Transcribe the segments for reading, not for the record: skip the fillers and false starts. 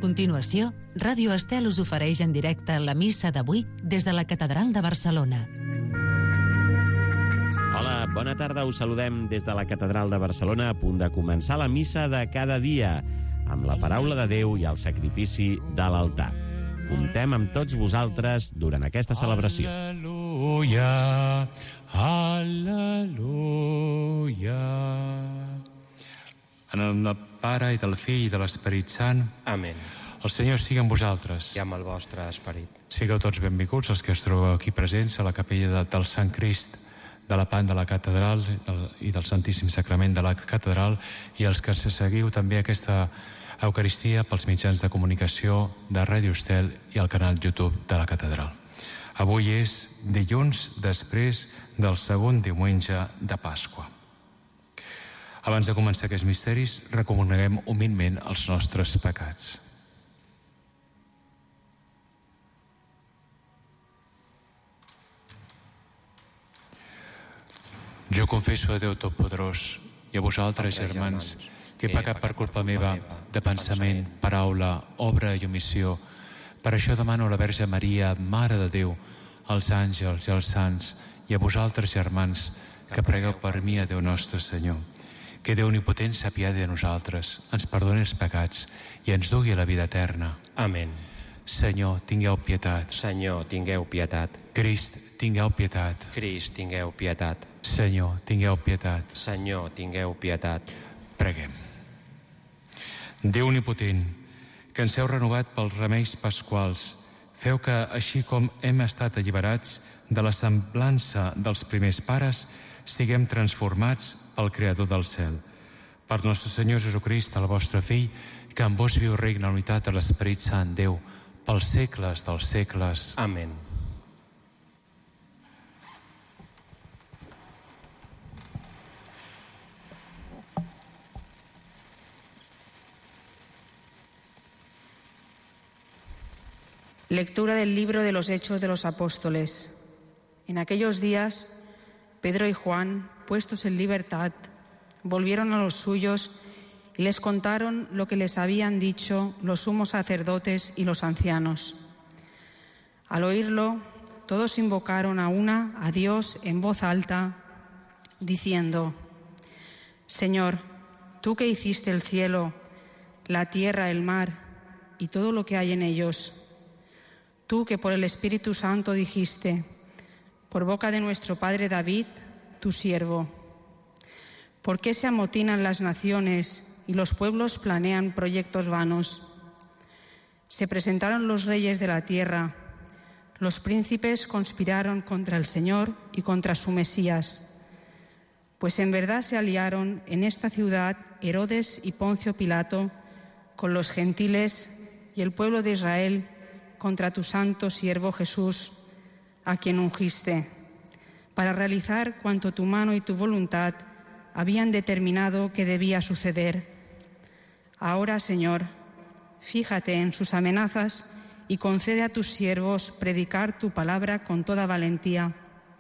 continuació, Ràdio Estel us ofereix en directe la missa d'avui des de la Catedral de Barcelona. Hola, bona tarda. Us saludem des de la Catedral de Barcelona, a punt de començar la missa de cada dia, amb la paraula de Déu i el sacrifici de l'altar. Comptem amb tots vosaltres durant aquesta celebració. Aleluia, aleluia. En el nom del Pare i del Fill i de l'Esperit Sant. Amén. El Senyor sigui amb vosaltres. I amb el vostre esperit. Sigueu tots benvinguts, els que us trobeu aquí presents a la capella del Sant Crist de la Pan de la Catedral i del Santíssim Sacrament de la Catedral, i els que seguiu també aquesta Eucaristia pels mitjans de comunicació de Ràdio Estel i el canal YouTube de la Catedral. Avui és dilluns després del segon diumenge de Pasqua. Abans de començar aquests misteris, reconeguem humilment els nostres pecats. Jo confesso a Déu Totpoderós i a vosaltres, germans, que he pecat per culpa meva, de pensament, paraula, obra i omissió. Per això demano a la Verge Maria, Mare de Déu, als àngels i als sants, i a vosaltres, germans, que pregueu per mi a Déu nostre Senyor. Que Déu Omnipotent s'apiadi de nosaltres, ens perdoni els pecats i ens dugui a la vida eterna. Amén. Senyor, tingueu pietat. Senyor, tingueu pietat. Crist, tingueu pietat. Crist, tingueu pietat. Senyor, tingueu pietat. Senyor, tingueu pietat. Preguem. Déu Omnipotent, que ens heu renovat pels remeis pasquals, feu que, així com hem estat alliberats de la semblança dels primers pares, siguem transformats pel Creador del cel. Per nostre Senyor Jesucrist, el vostre Fill, que amb vos viu regna la unitat de l'Esperit Sant, Déu, pels segles dels segles. Amén. Lectura del libro de los Hechos de los Apóstoles. En aquellos días, Pedro y Juan, puestos en libertad, volvieron a los suyos y les contaron lo que les habían dicho los sumos sacerdotes y los ancianos. Al oírlo, todos invocaron a Dios en voz alta, diciendo: Señor, tú que hiciste el cielo, la tierra, el mar y todo lo que hay en ellos, tú que por el Espíritu Santo dijiste, por boca de nuestro padre David, tu siervo, ¿por qué se amotinan las naciones y los pueblos planean proyectos vanos? Se presentaron los reyes de la tierra, los príncipes conspiraron contra el Señor y contra su Mesías, pues en verdad se aliaron en esta ciudad Herodes y Poncio Pilato con los gentiles y el pueblo de Israel contra tu santo siervo Jesús, a quien ungiste, para realizar cuanto tu mano y tu voluntad habían determinado que debía suceder. Ahora, Señor, fíjate en sus amenazas y concede a tus siervos predicar tu palabra con toda valentía.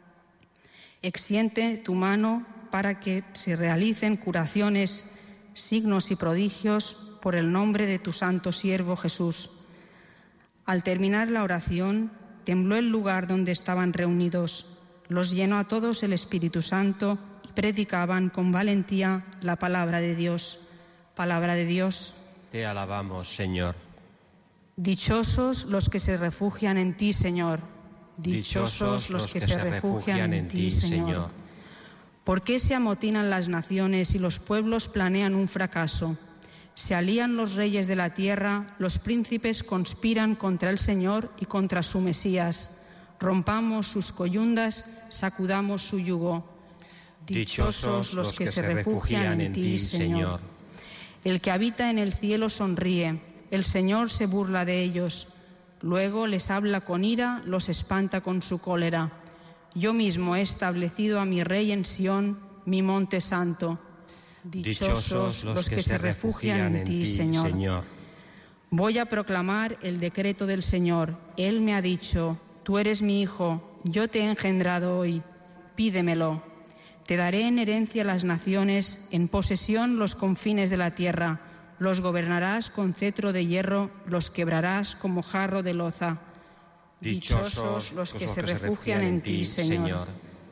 Extiende tu mano para que se realicen curaciones, signos y prodigios por el nombre de tu santo siervo Jesús. Al terminar la oración, tembló el lugar donde estaban reunidos, los llenó a todos el Espíritu Santo y predicaban con valentía la palabra de Dios. Palabra de Dios. Te alabamos, Señor. Dichosos los que se refugian en ti, Señor. Dichosos los que se refugian en ti, Señor. ¿Por qué se amotinan las naciones y los pueblos planean un fracaso? Se alían los reyes de la tierra, los príncipes conspiran contra el Señor y contra su Mesías. Rompamos sus coyundas, sacudamos su yugo. Dichosos los que se refugian en ti, Señor. El que habita en el cielo sonríe, el Señor se burla de ellos. Luego les habla con ira, los espanta con su cólera. Yo mismo he establecido a mi rey en Sión, mi monte santo. Dichosos los que se refugian en ti, Señor. Voy a proclamar el decreto del Señor. Él me ha dicho: tú eres mi hijo, yo te he engendrado hoy, pídemelo. Te daré en herencia las naciones, en posesión los confines de la tierra. Los gobernarás con cetro de hierro, los quebrarás como jarro de loza. Dichosos los que se refugian en ti, Señor.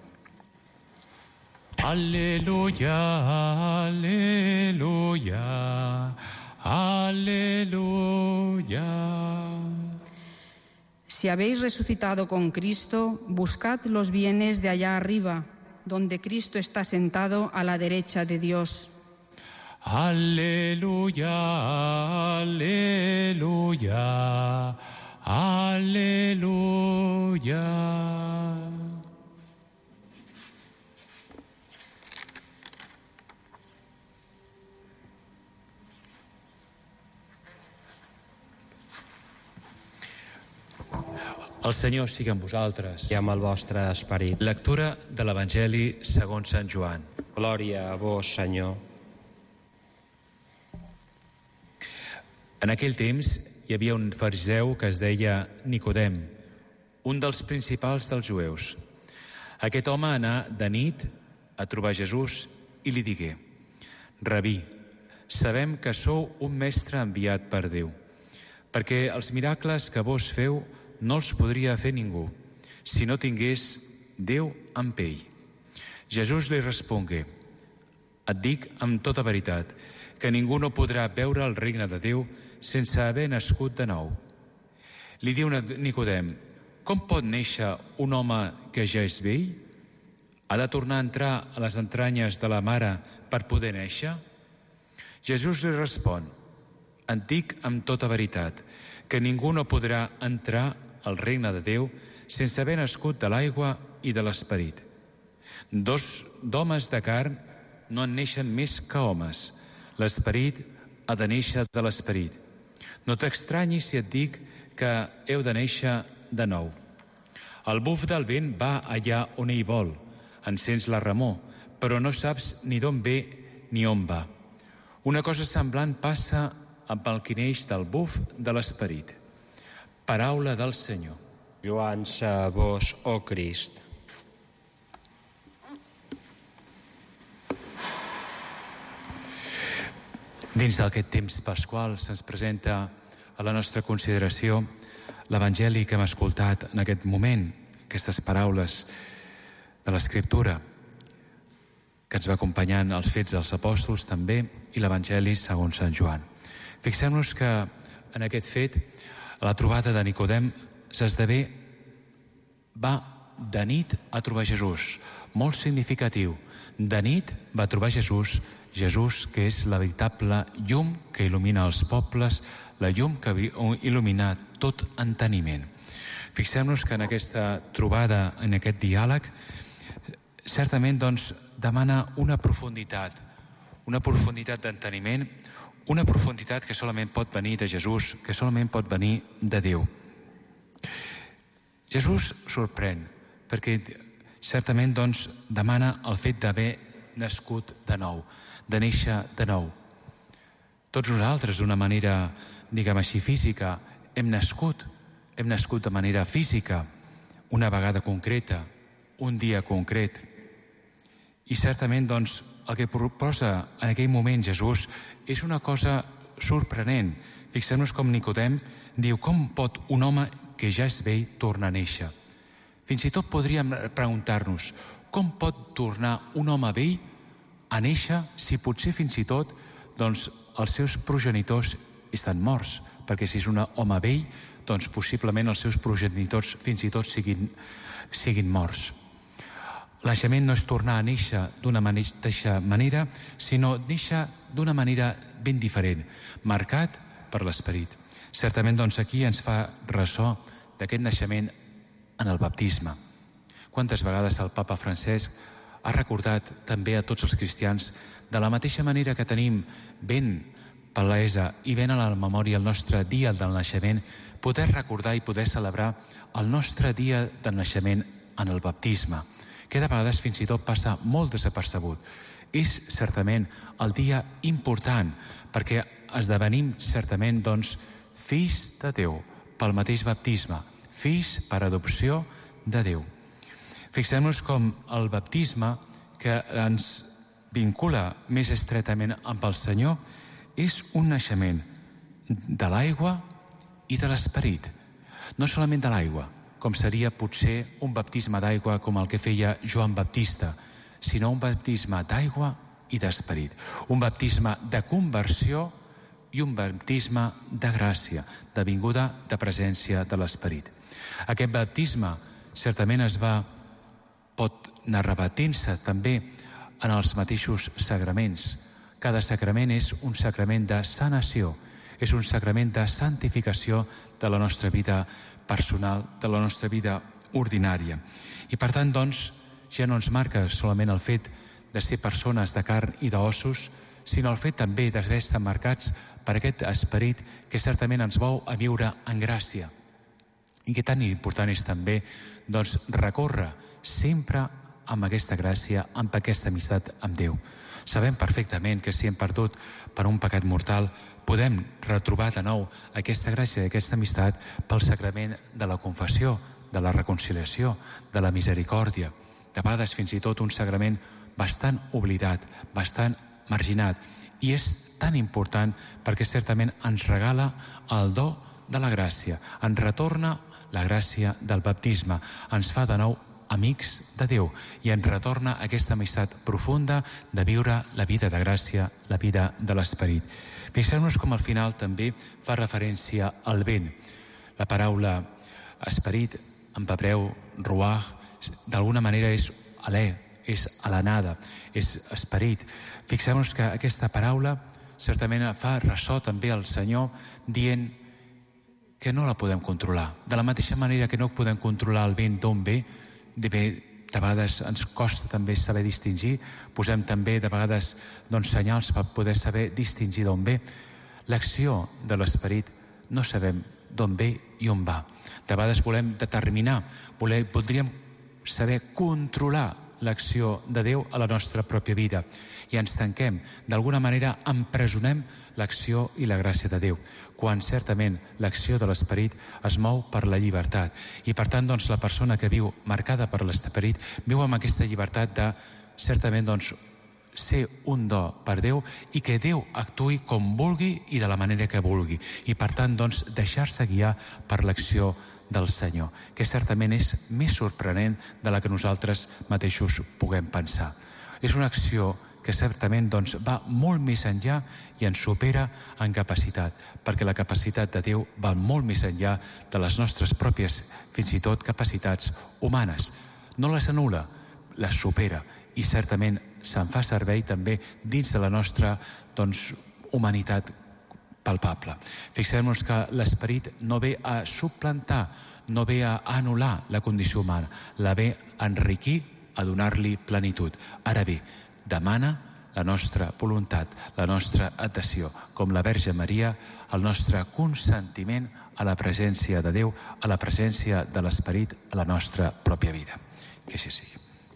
Aleluya, aleluya, aleluya. Si habéis resucitado con Cristo, buscad los bienes de allá arriba, donde Cristo está sentado a la derecha de Dios. Aleluya, aleluya, aleluya. El Senyor sigui amb vosaltres. I amb el vostre esperit. Lectura de l'Evangeli segons Sant Joan. Glòria a vos, Senyor. En aquell temps hi havia un fariseu que es deia Nicodem, un dels principals dels jueus. Aquest home anà de nit a trobar Jesús i li digué: Rabí, sabem que sou un mestre enviat per Déu, perquè els miracles que vos feu no els podria fer ningú, si no tingués Déu amb ell. Jesús li respongué: Et dic amb tota veritat que ningú no podrà veure el regne de Déu sense haver nascut de nou. Li diu Nicodem: Com pot néixer un home que ja és vell? Ha de tornar a entrar a les entranyes de la mare per poder néixer? Jesús li respon: Et dic amb tota veritat que ningú no podrà entrar al regne de Déu sense haver nascut de l'aigua i de l'esperit. Dos d'homes de carn no en neixen més que homes. L'esperit ha de néixer de l'esperit. No t'estranyis si et dic que heu de néixer de nou. El buf del vent va allà on ell vol. Encens la remor, però no saps ni d'on ve ni on va. Una cosa semblant passa amb el que neix del buf de l'esperit. Paraula del Senyor. Lloança a vos, ó Crist. Dins d'aquest temps pasqual se'ns presenta a la nostra consideració l'Evangeli que hem escoltat en aquest moment, aquestes paraules de l'Escriptura, que ens va acompanyant els Fets dels Apòstols també i l'Evangeli segons Sant Joan. Fixem-nos que en aquest fet la trobada de Nicodem s'esdevé, va de nit a trobar Jesús, molt significatiu. De nit va trobar Jesús, Jesús que és la veritable llum que il·lumina els pobles, la llum que il·lumina tot enteniment. Fixem-nos que en aquesta trobada, en aquest diàleg, certament doncs demana una profunditat d'enteniment, una profunditat que solament pot venir de Jesús, que solament pot venir de Déu. Jesús sorprèn, perquè certament doncs demana el fet d'haver nascut de nou, de néixer de nou. Tots nosaltres, d'una manera, diguem així, física, hem nascut de manera física, una vegada concreta, un dia concret. I certament, doncs, el que proposa en aquell moment Jesús és una cosa sorprenent. Fixem-nos com Nicodem diu: com pot un home que ja és vell tornar a néixer? Fins i tot podríem preguntar-nos: com pot tornar un home vell a néixer si potser fins i tot doncs, els seus progenitors estan morts? Perquè si és un home vell, doncs possiblement els seus progenitors fins i tot siguin morts. El naixement no és tornar a néixer d'una mateixa manera, sinó néixer d'una manera ben diferent, marcat per l'esperit. Certament, doncs, aquí ens fa ressò d'aquest naixement en el baptisme. Quantes vegades el papa Francesc ha recordat també a tots els cristians, de la mateixa manera que tenim ben palesa i ben a la memòria el nostre dia del naixement, poder recordar i poder celebrar el nostre dia del naixement en el baptisme, que de vegades fins i tot passa molt desapercebut. És certament el dia important, perquè esdevenim certament, doncs, fills de Déu pel mateix baptisme, fills per adopció de Déu. Fixem-nos com el baptisme, que ens vincula més estretament amb el Senyor, és un naixement de l'aigua i de l'esperit. No solament de l'aigua, com seria potser un baptisme d'aigua com el que feia Joan Baptista, sinó un baptisme d'aigua i d'esperit. Un baptisme de conversió i un baptisme de gràcia, de vinguda de presència de l'esperit. Aquest baptisme certament pot anar repetint-se també en els mateixos sagraments. Cada sacrament és un sacrament de sanació, és un sacrament de santificació de la nostra vida personal, de la nostra vida ordinària. I per tant, doncs, ja no ens marca solament el fet de ser persones de carn i d'ossos, sinó el fet també d'haver estat marcats per aquest esperit que certament ens vol a viure en gràcia. I que tan important és també recórrer sempre amb aquesta gràcia, amb aquesta amistat amb Déu. Sabem perfectament que si hem perdut per un pecat mortal, podem retrobar de nou aquesta gràcia i aquesta amistat pel sacrament de la confessió, de la reconciliació, de la misericòrdia. De vegades fins i tot un sagrament bastant oblidat, bastant marginat. I és tan important perquè certament ens regala el do de la gràcia, ens retorna la gràcia del baptisme, ens fa de nou amics de Déu i ens retorna aquesta amistat profunda de viure la vida de gràcia, la vida de l'esperit. Fixeu-nos com al final també fa referència al vent. La paraula esperit, en hebreu, ruach, d'alguna manera és alè, és alenada, és esperit. Fixeu-nos que aquesta paraula certament fa ressò també al Senyor dient que no la podem controlar. De la mateixa manera que no podem controlar el vent d'on ve, de vegades ens costa també saber distingir, posem també de vegades senyals per poder saber distingir d'on ve. L'acció de l'esperit no sabem d'on ve i on va. De vegades volem determinar, voldríem saber controlar l'acció de Déu a la nostra pròpia vida i ens tanquem, d'alguna manera empresonem l'acció i la gràcia de Déu, quan certament l'acció de l'esperit es mou per la llibertat. I per tant, la persona que viu marcada per l'esperit viu amb aquesta llibertat de certament ser un do per Déu i que Déu actuï com vulgui i de la manera que vulgui. I per tant, deixar-se guiar per l'acció del Senyor, que certament és més sorprenent de la que nosaltres mateixos puguem pensar. És una acció que certament va molt més enllà i ens supera en capacitat, perquè la capacitat de Déu va molt més enllà de les nostres pròpies, fins i tot, capacitats humanes. No les anul·la, les supera i certament se'n fa servei també dins de la nostra humanitat palpable. Fixem-nos que l'esperit no ve a suplantar, no ve a anul·lar la condició humana, la ve a enriquir, a donar-li plenitud. Ara bé, demana la nostra voluntat, la nostra adhesió, com la Verge Maria, el nostre consentiment a la presència de Déu, a la presència de l'Esperit a la nostra pròpia vida. Que així sigui.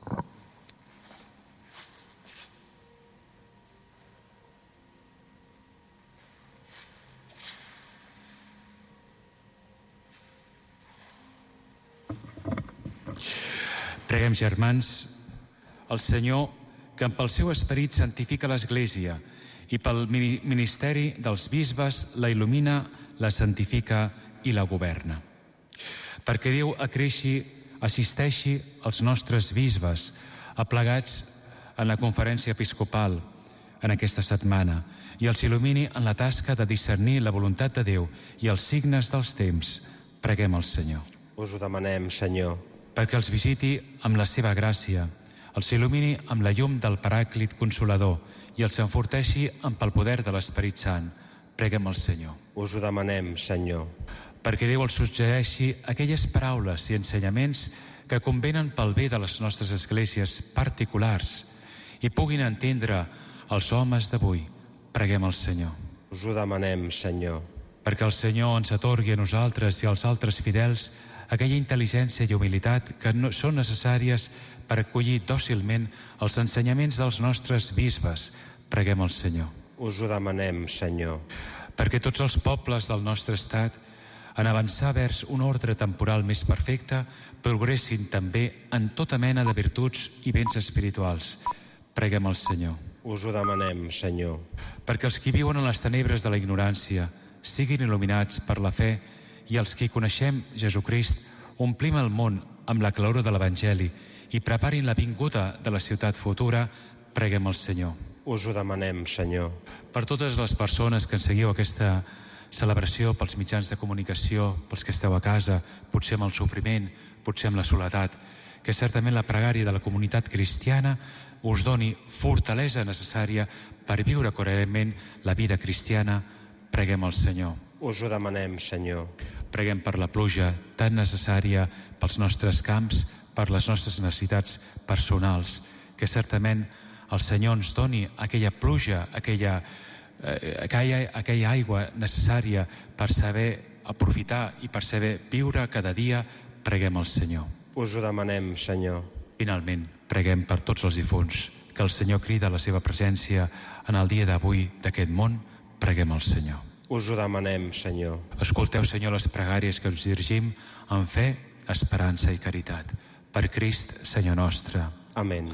Preguem, germans, el Senyor, que pel seu esperit santifica l'Església i pel ministeri dels bisbes la il·lumina, la santifica i la governa. Perquè Déu acreixi, assisteixi als nostres bisbes aplegats en la conferència episcopal en aquesta setmana i els il·lumini en la tasca de discernir la voluntat de Déu i els signes dels temps. Preguem al Senyor. Us ho demanem, Senyor. Perquè els visiti amb la seva gràcia, els il·lumini amb la llum del Paràclit Consolador i els enforteixi amb el poder de l'Esperit Sant. Preguem al Senyor. Us ho demanem, Senyor. Perquè Déu els suggereixi aquelles paraules i ensenyaments que convenen pel bé de les nostres esglésies particulars i puguin entendre els homes d'avui. Preguem al Senyor. Us ho demanem, Senyor. Perquè el Senyor ens atorgui a nosaltres i als altres fidels aquella intel·ligència i humilitat que són necessàries per acollir dòcilment els ensenyaments dels nostres bisbes. Preguem al Senyor. Us ho demanem, Senyor. Perquè tots els pobles del nostre estat, en avançar vers un ordre temporal més perfecte, progressin també en tota mena de virtuts i béns espirituals. Preguem al Senyor. Us ho demanem, Senyor. Perquè els qui viuen en les tenebres de la ignorància siguin il·luminats per la fe i els qui coneixem Jesucrist omplim el món amb la claror de l'Evangeli i preparin la vinguda de la ciutat futura, preguem al Senyor. Us ho demanem, Senyor. Per totes les persones que ens seguiu aquesta celebració, pels mitjans de comunicació, pels que esteu a casa, potser amb el sofriment, potser amb la soledat, que certament la pregària de la comunitat cristiana us doni fortalesa necessària per viure coherentment la vida cristiana, preguem al Senyor. Us ho demanem, Senyor. Preguem per la pluja tan necessària pels nostres camps, per les nostres necessitats personals, que certament el Senyor ens doni aquella pluja, aquella aigua necessària per saber aprofitar i per saber viure cada dia, preguem al Senyor. Us ho demanem, Senyor. Finalment, preguem per tots els difunts, que el Senyor crida a la seva presència en el dia d'avui d'aquest món, preguem al Senyor. Us ho demanem, Senyor. Escolteu, Senyor, les pregàries que ens dirigim amb fe, esperança i caritat. Per Crist, Senyor nostre. Amén.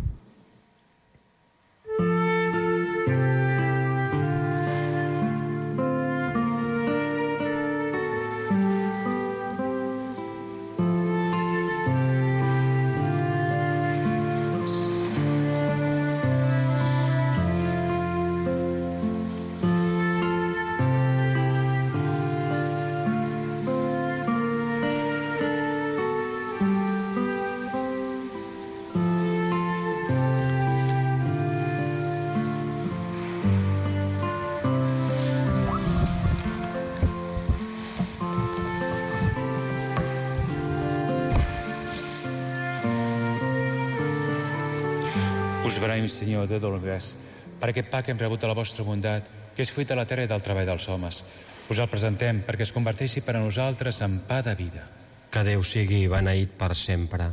Us beneïm, Senyor, Déu de l'univers, per aquest pa que hem rebut de la vostra bondat, que és fruit de la terra i del treball dels homes. Us el presentem perquè es converteixi per a nosaltres en pa de vida. Que Déu sigui beneït per sempre.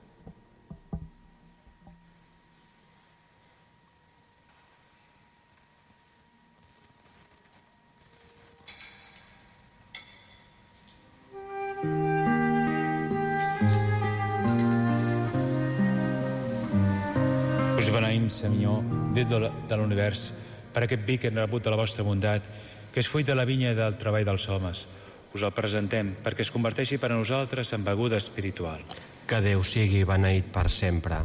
Us beneïm, Senyor, Déu de l'univers, per aquest vi que hem rebut de la vostra bondat, que és fruit de la vinya i del treball dels homes. Us el presentem perquè es converteixi per a nosaltres en beguda espiritual. Que Déu sigui beneït per sempre.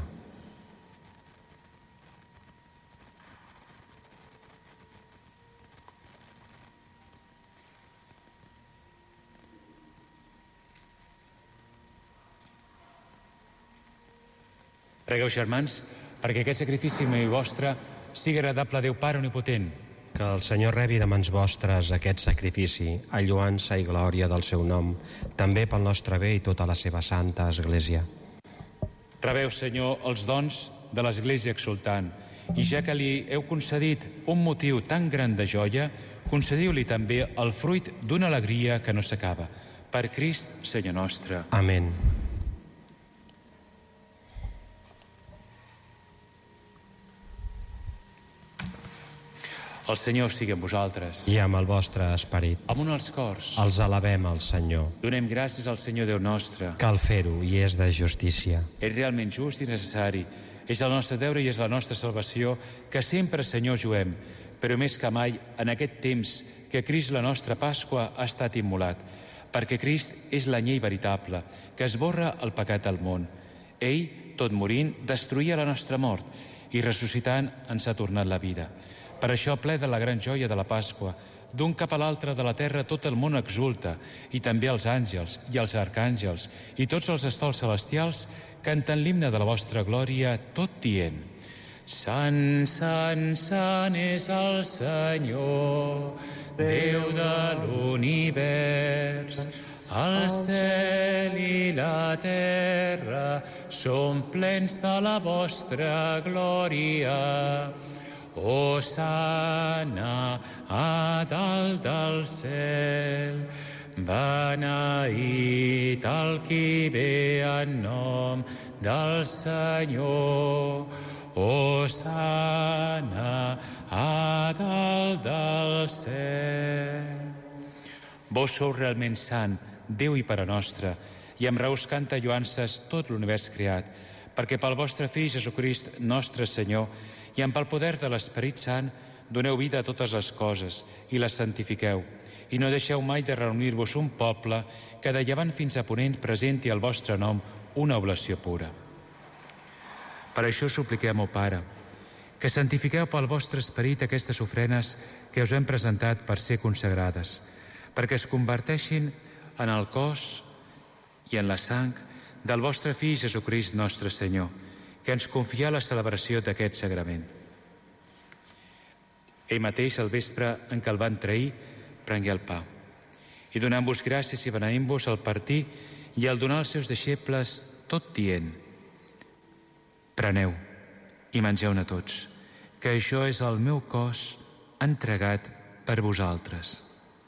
Pregueu, germans, perquè aquest sacrifici meu i vostre sigui agradable a Déu Pare Omnipotent. Que el Senyor rebi de mans vostres aquest sacrifici, a lloança i glòria del seu nom, també pel nostre bé i tota la seva santa Església. Rebeu, Senyor, els dons de l'Església exultant, i ja que li heu concedit un motiu tan gran de joia, concediu-li també el fruit d'una alegria que no s'acaba. Per Crist, Senyor nostre. Amén. El Senyor sigui amb vosaltres. I amb el vostre esperit. Amunt els cors. Els alabem al Senyor. Donem gràcies al Senyor Déu nostre. Cal fer-ho i és de justícia. És realment just i necessari. És el nostre deure i és la nostra salvació que sempre, Senyor, juguem, però més que mai en aquest temps que Crist, la nostra Pasqua, ha estat immolat. Perquè Crist és l'anyell veritable, que esborra el pecat del món. Ell, tot morint, destruïa la nostra mort i ressuscitant ens ha tornat la vida. Per això, ple de la gran joia de la Pasqua, d'un cap a l'altre de la terra tot el món exulta, i també els àngels i els arcàngels i tots els estols celestials canten l'himne de la vostra glòria, tot dient: Sant, sant, sant és el Senyor, Déu de l'univers. El cel i la terra són plens de la vostra glòria. Hosana a dalt del cel, beneït el qui ve en nom del Senyor. Hosana a dalt del cel. Vos sou realment sant, Déu i Pare nostre, i amb raó us canta lloances tot l'univers creat, perquè pel vostre Fill Jesucrist, nostre Senyor, i amb el poder de l'Esperit Sant doneu vida a totes les coses i les santifiqueu. I no deixeu mai de reunir-vos un poble que de llevant fins a ponent presenti al vostre nom una oblació pura. Per això supliquem, ó Pare, que santifiqueu pel vostre esperit aquestes ofrenes que us hem presentat per ser consagrades, perquè es converteixin en el cos i en la sang del vostre Fill Jesucrist nostre Senyor, que ens confia la celebració d'aquest sagrament. Ell mateix, al vespre en què el van trair, prengué el pa. I donant-vos gràcies i beneint-vos el partir i el donar als seus deixebles, tot dient: preneu i mengeu-ne tots, que això és el meu cos entregat per vosaltres.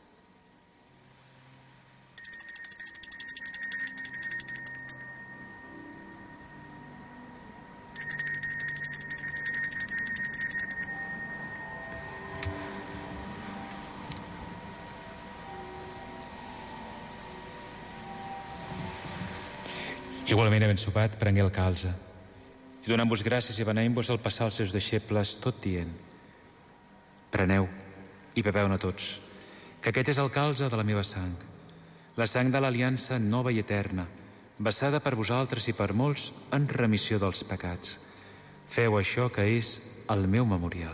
Igualment, havent sopat, prengué el calze i donant-vos gràcies i beneint-vos el passar als seus deixebles, tot dient: preneu i beveu-ne tots, que aquest és el calze de la meva sang, la sang de l'aliança nova i eterna, vessada per vosaltres i per molts en remissió dels pecats. Feu això, que és el meu memorial.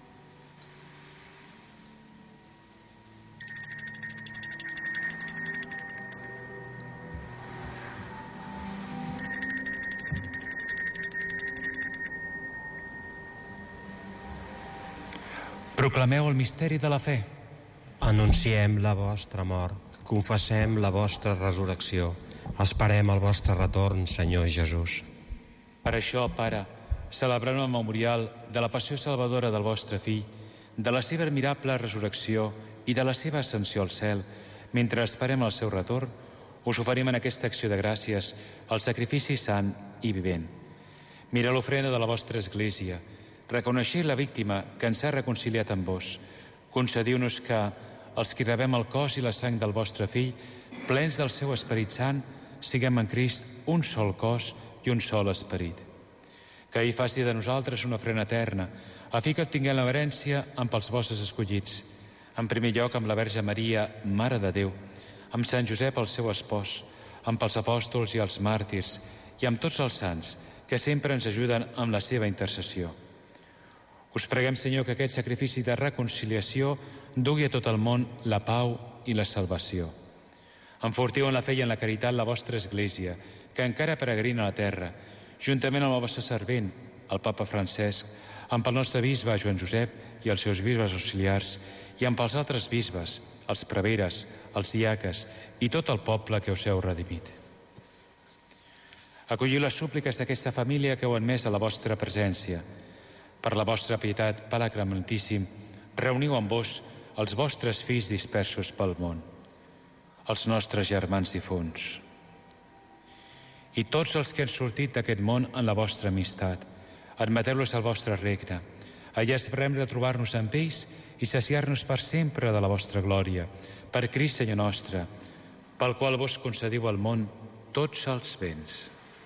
Proclameu el misteri de la fe. Anunciem la vostra mort, confessem la vostra resurrecció, esperem el vostre retorn, Senyor Jesús. Per això, Pare, celebrem el memorial de la passió salvadora del vostre Fill, de la seva admirable resurrecció i de la seva ascensió al cel, mentre esperem el seu retorn, us oferim en aquesta acció de gràcies el sacrifici sant i vivent. Mira l'ofrena de la vostra Església, reconeixeu la víctima que ens ha reconciliat amb vos. Concediu-nos que, els qui rebem el cos i la sang del vostre Fill, plens del seu Esperit Sant, siguem en Crist un sol cos i un sol esperit. Que ell faci de nosaltres una ofrena eterna, a fi que obtinguem la herència amb els vostres escollits. En primer lloc, amb la Verge Maria, Mare de Déu, amb Sant Josep, el seu espòs, amb els apòstols i els màrtirs, i amb tots els sants, que sempre ens ajuden amb la seva intercessió. Us preguem, Senyor, que aquest sacrifici de reconciliació dugui a tot el món la pau i la salvació. Enfortiu en la fe i en la caritat la vostra Església, que encara peregrina a la terra, juntament amb el vostre servent, el Papa Francesc, amb el nostre bisbe Joan Josep i els seus bisbes auxiliars, i amb els altres bisbes, els preveres, els diaques i tot el poble que us heu redimit. Acolliu les súpliques d'aquesta família que heu admès a la vostra presència. Per la vostra pietat, Pare Clementíssim, reuniu amb vos els vostres fills dispersos pel món, els nostres germans difunts, i tots els que han sortit d'aquest món en la vostra amistat. Admeteu-los al vostre regne. Allà esperem de trobar-nos amb ells i saciar-nos per sempre de la vostra glòria. Per Crist, Senyor nostre, pel qual vos concediu al món tots els béns.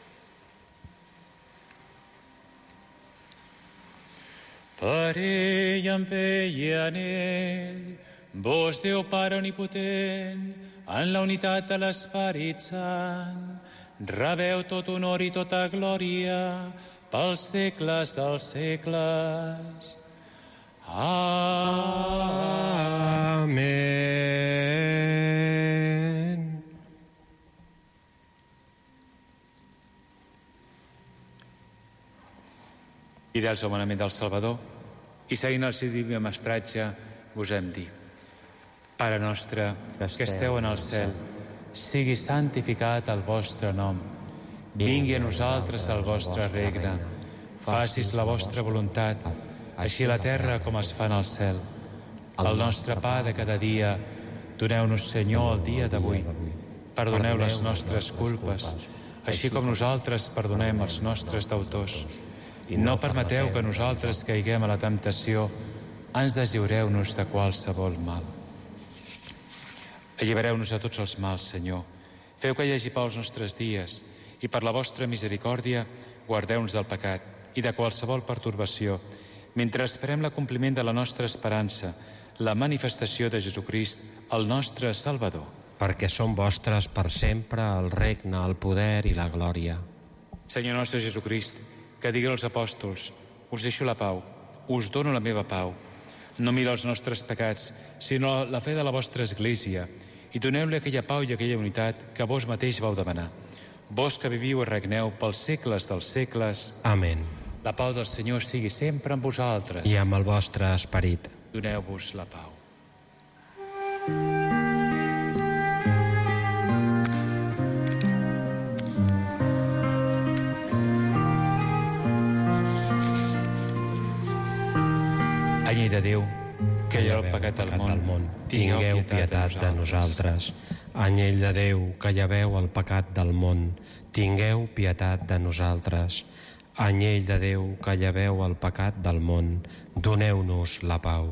Per ell, amb ell i en ell, vos, Déu Pare Omnipotent, en la unitat de l'Esperit Sant, rebeu tot honor i tota glòria pels segles dels segles. Amén. Fidels al manament del Salvador i seguint el seu diví mestratge, us hem dit: Pare nostre, que esteu en el cel, sigui santificat el vostre nom. Vingui a nosaltres el vostre regne. Facis la vostra voluntat, així a la terra com es fa en el cel. El nostre pa de cada dia, doneu-nos, Senyor, el dia d'avui. Perdoneu les nostres culpes, així com nosaltres perdonem els nostres deutors. I no permeteu que nosaltres caiguem a la temptació, ans deslliureu-nos de qualsevol mal. Allibereu-nos de tots els mals, Senyor. Feu que hi hagi pau als nostres dies i per la vostra misericòrdia guardeu-nos del pecat i de qualsevol pertorbació mentre esperem l'acompliment de la nostra esperança, la manifestació de Jesucrist, el nostre Salvador. Perquè són vostres per sempre el regne, el poder i la glòria. Senyor nostre Jesucrist, que digueu als apòstols: us deixo la pau, us dono la meva pau. No mira els nostres pecats, sinó la fe de la vostra Església, i doneu-li aquella pau i aquella unitat que vos mateix vau demanar. Vos que viviu i regneu pels segles dels segles. Amén. La pau del Senyor sigui sempre amb vosaltres. I amb el vostre esperit. Doneu-vos la pau. Anyell de Déu, que lleveu el pecat del món, tingueu pietat de nosaltres. Anyell de Déu, que lleveu el pecat del món, tingueu pietat de nosaltres. Anyell de Déu, que lleveu el pecat del món, doneu-nos la pau.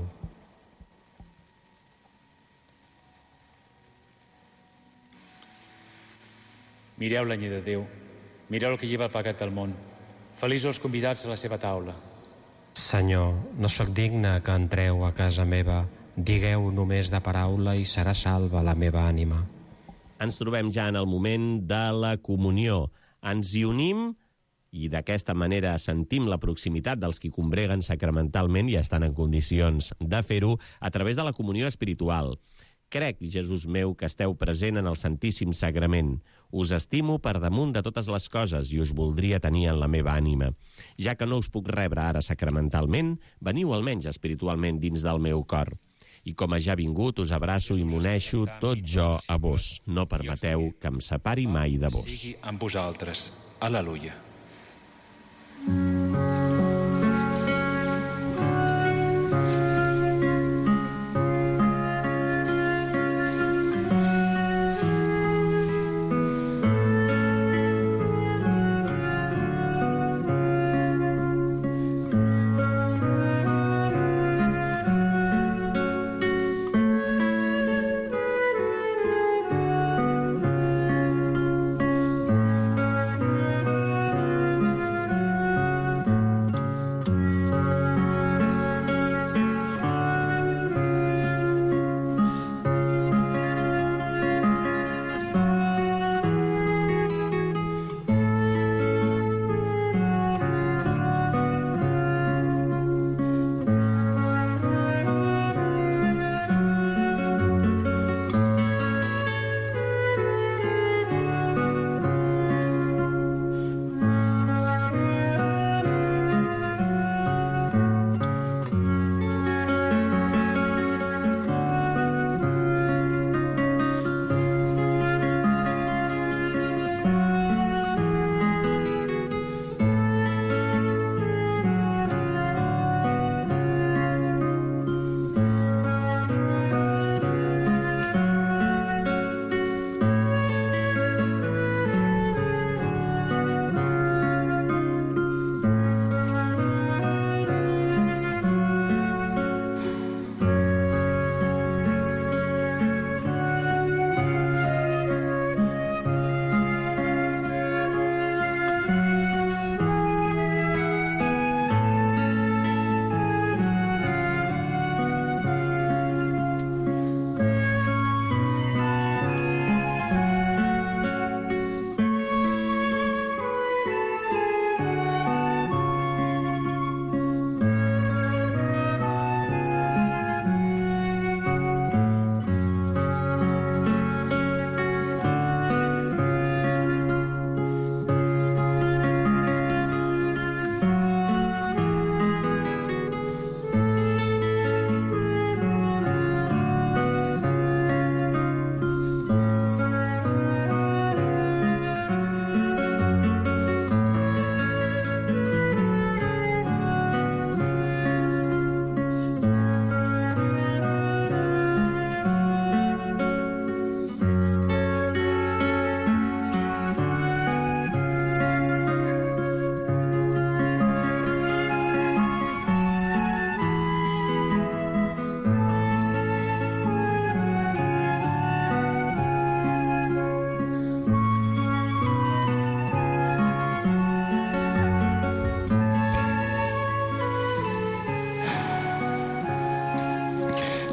Mireu l'anyell de Déu, mireu el que lleva el pecat del món. Feliços els convidats a la seva taula. Senyor, no sóc digne que entreu a casa meva. Digueu només de paraula i serà salva la meva ànima. Ens trobem ja en el moment de la comunió. Ens hi unim i d'aquesta manera sentim la proximitat dels qui combreguen sacramentalment i estan en condicions de fer-ho a través de la comunió espiritual. Crec, Jesús meu, que esteu present en el Santíssim Sagrament. Us estimo per damunt de totes les coses i us voldria tenir en la meva ànima. Ja que no us puc rebre ara sacramentalment, veniu almenys espiritualment dins del meu cor. I com a ja vingut, us abraço i m'uneixo tot jo a vos. No permeteu que em separi mai de vos. Sigui amb vosaltres. Aleluia.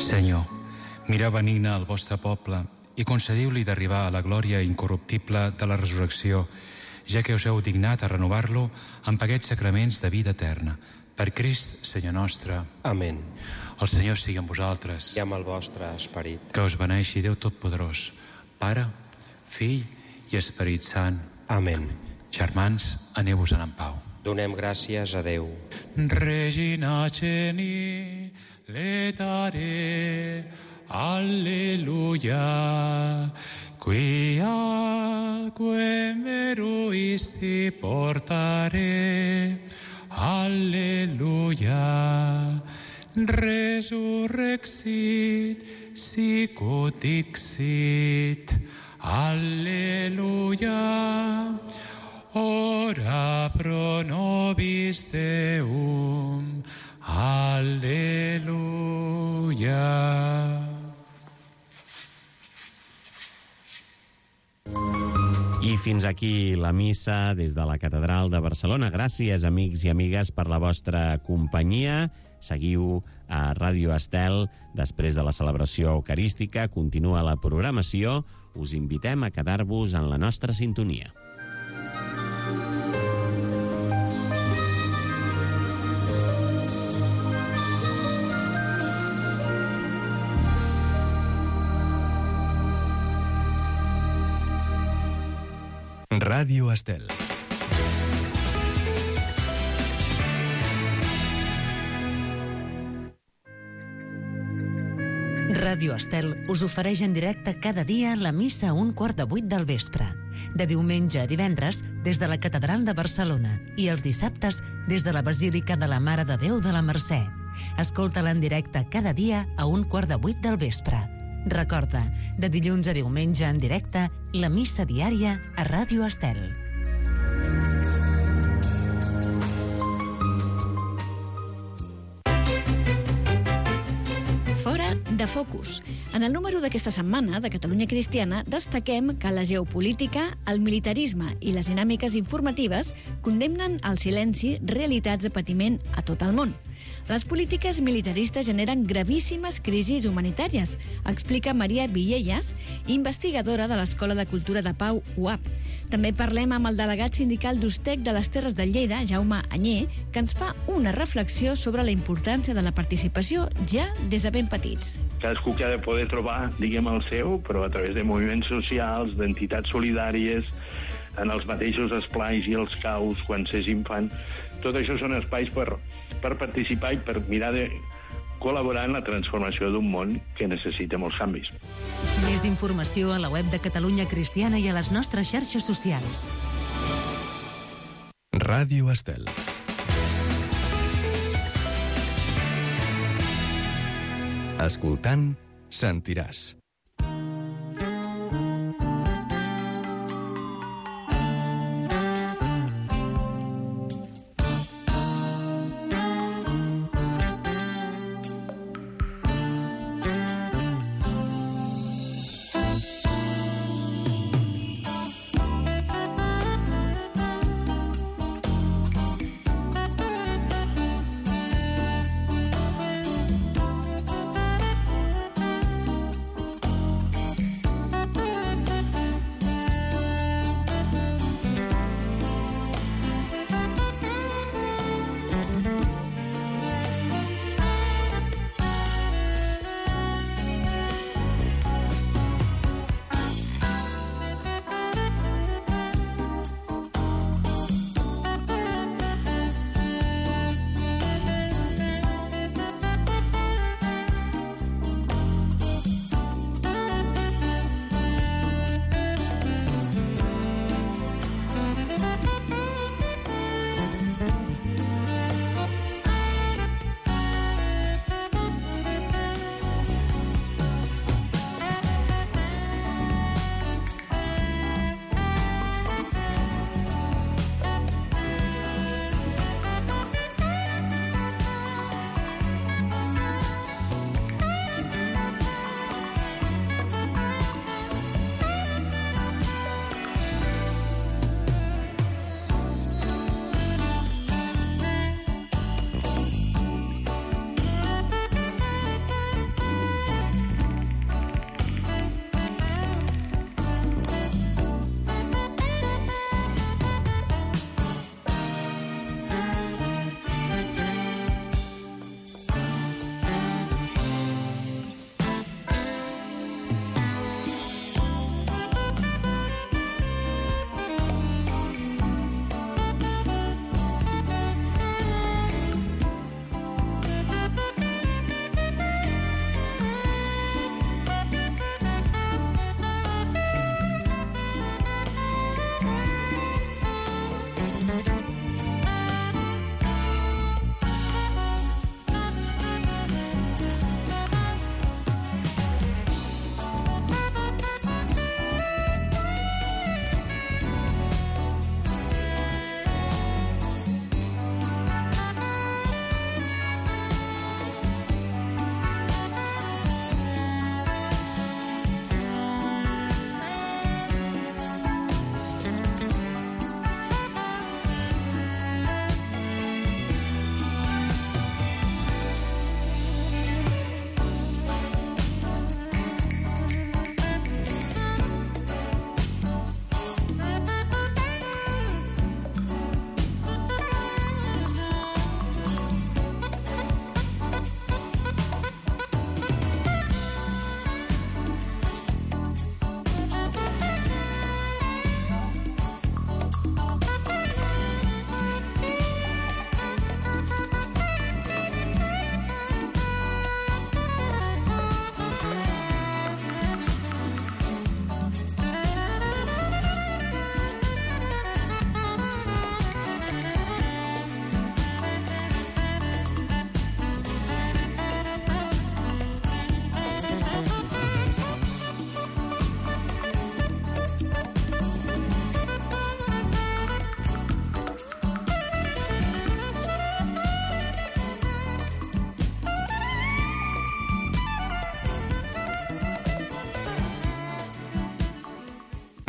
Senyor, mireu benigne al vostre poble i concediu-li d'arribar a la glòria incorruptible de la resurrecció, ja que us heu dignat a renovar-lo amb aquests sacraments de vida eterna. Per Crist, Senyor nostre. Amén. El Senyor sigui amb vosaltres. I amb el vostre esperit. Que us beneixi Déu Totpoderós, Pare, Fill i Esperit Sant. Amén. Germans, aneu-vos en pau. Donem gràcies a Déu. Regina Ceni, letare, alleluia, quiaque meruisti portare, alleluia, resurrexit, sicut dixit, alleluia, ora pro nobis Deum, alleluia. I fins aquí la missa des de la Catedral de Barcelona. Gràcies, amics i amigues, per la vostra companyia. Seguiu a Ràdio Estel. Després de la celebració eucarística continua la programació. Us invitem a quedar-vos en la nostra sintonia. Ràdio Estel. Ràdio Estel us ofereix en directe cada dia la missa a 7:15 del vespre. De diumenge a divendres des de la Catedral de Barcelona i els dissabtes des de la Basílica de la Mare de Déu de la Mercè. Escolta-la en directe cada dia a 7:15 del vespre. Recorda, de dilluns a diumenge en directe, la missa diària a Ràdio Estel. Fora de focus. En el número d'aquesta setmana de Catalunya Cristiana destaquem que la geopolítica, el militarisme i les dinàmiques informatives condemnen al silenci realitats de patiment a tot el món. Les polítiques militaristes generen gravíssimes crisis humanitàries, explica Maria Villellas, investigadora de l'Escola de Cultura de Pau UAP. També parlem amb el delegat sindical d'Ustec de les Terres de Lleida, Jaume Anyé, que ens fa una reflexió sobre la importància de la participació ja des de ben petits. Cadascú que ha de poder trobar, diguem, el seu, però a través de moviments socials, d'entitats solidàries, en els mateixos esplais i els caus, quan s'és infant. Tot això són espais per participar i per mirar de col·laborar en la transformació d'un món que necessita molts canvis. Més informació a la web de Catalunya Cristiana i a les nostres xarxes socials. Ràdio Estel. Escoltant, sentiràs.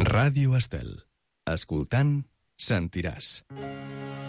Ràdio Estel. Escoltant, sentiràs.